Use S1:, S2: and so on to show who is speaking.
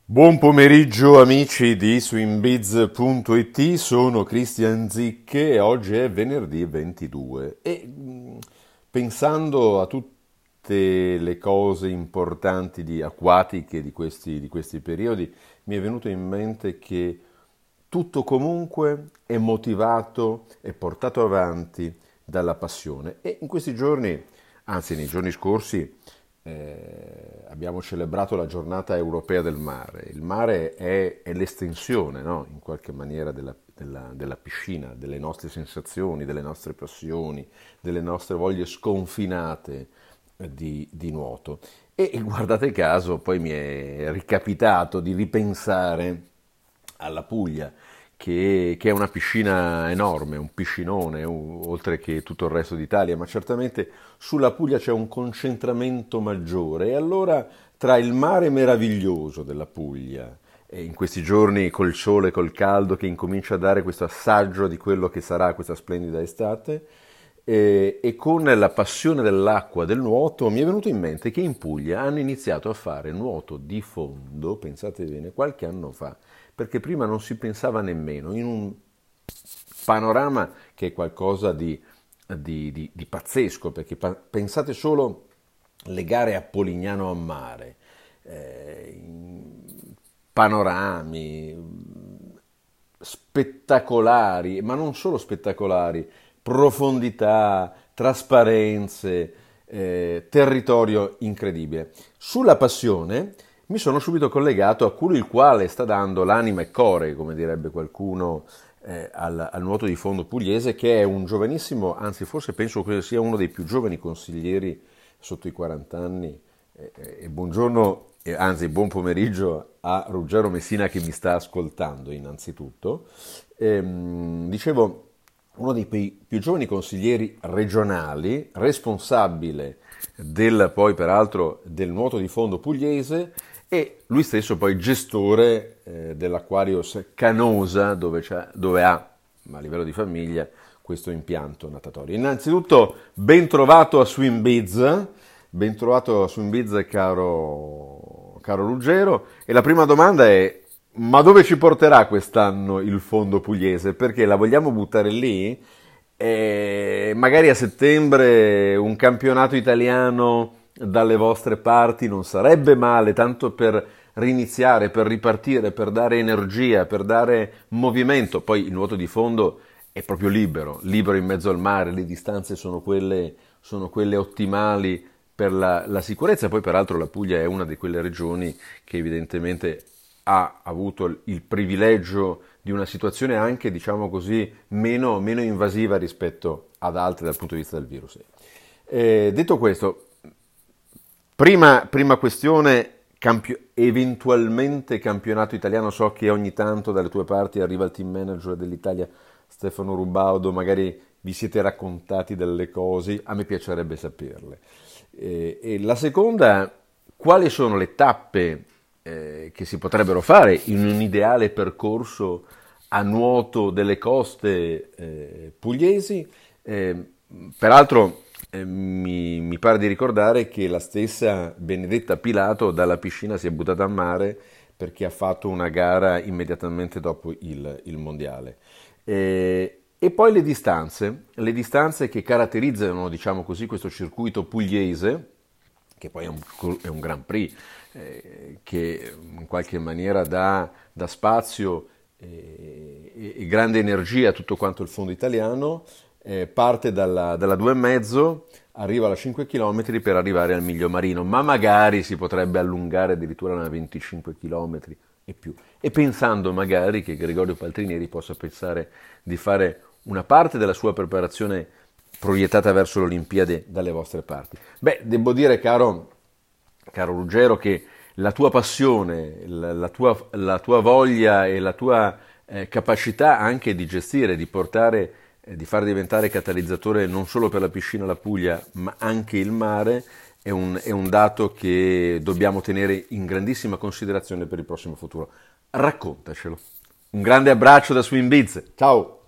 S1: Buon pomeriggio amici di swimbiz.it, sono Christian Zicche e oggi è venerdì 22 pensando a tutte le cose importanti acquatiche di questi periodi mi è venuto in mente che tutto comunque è motivato e portato avanti dalla passione e in questi giorni, anzi nei giorni scorsi, abbiamo celebrato la giornata europea del mare. Il mare è l'estensione, no? In qualche maniera della piscina, delle nostre sensazioni, delle nostre passioni, delle nostre voglie sconfinate di nuoto. E guardate caso, poi mi è ricapitato di ripensare alla Puglia, che è una piscina enorme, un piscinone, oltre che tutto il resto d'Italia, ma certamente sulla Puglia c'è un concentramento maggiore. E allora, tra il mare meraviglioso della Puglia, e in questi giorni col sole, col caldo, che incomincia a dare questo assaggio di quello che sarà questa splendida estate, e con la passione dell'acqua, del nuoto, mi è venuto in mente che in Puglia hanno iniziato a fare nuoto di fondo, pensate bene, qualche anno fa, perché prima non si pensava nemmeno, in un panorama che è qualcosa di pazzesco, perché pensate solo le gare a Polignano a mare, panorami spettacolari, ma non solo spettacolari, profondità, trasparenze, territorio incredibile. Sulla passione mi sono subito collegato a colui il quale sta dando l'anima e core, come direbbe qualcuno, al nuoto di fondo pugliese, che è un giovanissimo, anzi forse penso che sia uno dei più giovani consiglieri sotto i 40 anni. E buongiorno, anzi buon pomeriggio a Ruggero Messina che mi sta ascoltando innanzitutto. Dicevo, uno dei più giovani consiglieri regionali, responsabile poi peraltro del nuoto di fondo pugliese e lui stesso poi gestore dell'Aquarius Canosa dove ha, a livello di famiglia, questo impianto natatorio. Innanzitutto ben trovato a Swimbiz caro Ruggero, e la prima domanda è: ma dove ci porterà quest'anno il fondo pugliese? Perché la vogliamo buttare lì? E magari a settembre un campionato italiano dalle vostre parti non sarebbe male, tanto per riniziare, per ripartire, per dare energia, per dare movimento. Poi il nuoto di fondo è proprio libero, libero in mezzo al mare, le distanze sono quelle ottimali per la sicurezza. Poi peraltro la Puglia è una di quelle regioni che evidentemente ha avuto il privilegio di una situazione anche, diciamo così, meno invasiva rispetto ad altre dal punto di vista del virus. Detto questo, prima questione, eventualmente campionato italiano. So che ogni tanto dalle tue parti arriva il team manager dell'Italia, Stefano Rubaudo, magari vi siete raccontati delle cose, a me piacerebbe saperle. E la seconda, quali sono le tappe che si potrebbero fare in un ideale percorso a nuoto delle coste pugliesi? Peraltro mi pare di ricordare che la stessa Benedetta Pilato dalla piscina si è buttata a mare perché ha fatto una gara immediatamente dopo il mondiale. E poi le distanze che caratterizzano, diciamo così, questo circuito pugliese, che poi è un Grand Prix che in qualche maniera dà spazio e grande energia a tutto quanto il fondo italiano. Parte dalla 2,5, arriva a 5 km per arrivare al Miglio Marino, ma magari si potrebbe allungare addirittura a 25 km e più. E pensando magari che Gregorio Paltrinieri possa pensare di fare una parte della sua preparazione proiettata verso le Olimpiadi dalle vostre parti. Beh, devo dire, caro Ruggero, che la tua passione, la tua voglia e la tua capacità anche di gestire, di portare, di far diventare catalizzatore non solo per la piscina la Puglia, ma anche il mare, è un dato che dobbiamo tenere in grandissima considerazione per il prossimo futuro. Raccontacelo. Un grande abbraccio da Swimbiz. Ciao!